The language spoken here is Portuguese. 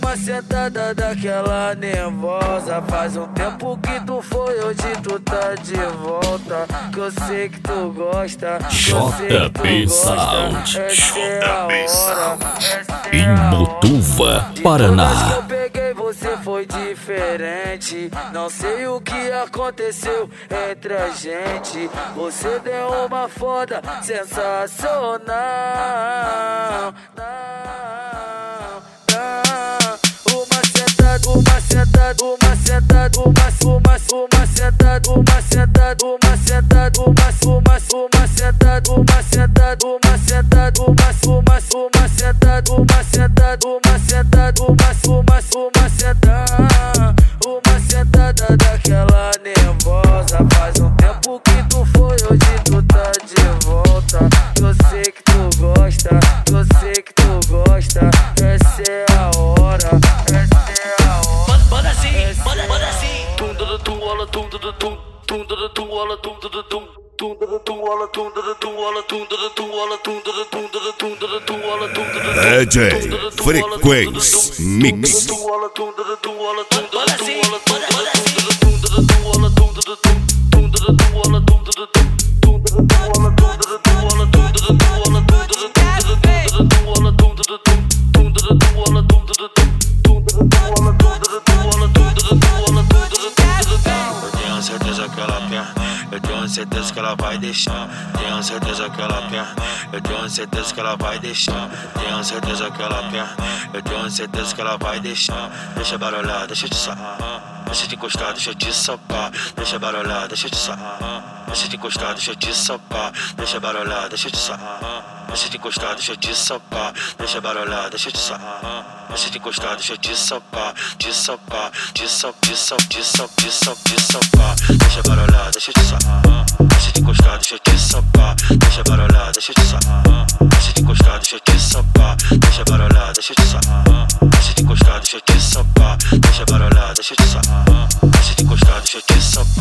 uma sentada daquela nervosa. Faz um tempo que tu foi, hoje tu tá de volta. Que eu sei que tu gosta, JB Sound. Essa é a hora, Em Mutuva, Paraná. eu peguei, você foi diferente. Não sei o que aconteceu entre a gente. Você deu uma foda sensacional. Uma sentada, uma sentada, uma sentada, uma sentada, uma sentada, uma sentada, uma sentada, uma sentada, uma sentada, uma sentada, uma sentada, uma sentada, uma sentada daquela nervosa. Faz um tempo que tu foi, hoje tu tá de volta. Eu sei que tu gosta, eu sei que tu gosta. Essa é a hora, essa é a hora. Manda assim, manda assim. Tum tum tum ola tum tum tum tum tum ola tum tum tum tum tum ola tum tum ola tum tum ola tum tum ola tum DJ Frequência Mix. Manda assim, manda assim. Eu tenho certeza que ela vai deixar. Tenho certeza que ela quer. Eu tenho certeza que ela vai deixar. Tenho certeza que ela quer. Eu tenho certeza que ela vai deixar. Deixa barulhar, deixa de sarrar. Deixa de encostar, deixa de sopar. Deixa barulhar, deixa de sarrar. Deixa de encostar, deixa de sopar. Deixa barulhar, deixa de sarrar. Deixa de encostar, deixa de sopar. Deixa barulhar, deixa de sarrar. Deixa de encostar, deixa de sopar. De sopar, de sop, de sop, de sop, de sop, de sopar. Deixa barulhar, deixa de sarrar. Deixa de encostar, deixa de sopar. Deixa barulhar, deixa de sarrar. Deixa de encostar, deixa de sopar. Deixa barulhar, deixa de sarrar. Deixa de encostar, deixa de sopar. Deixa barulhar, deixa de sarrar.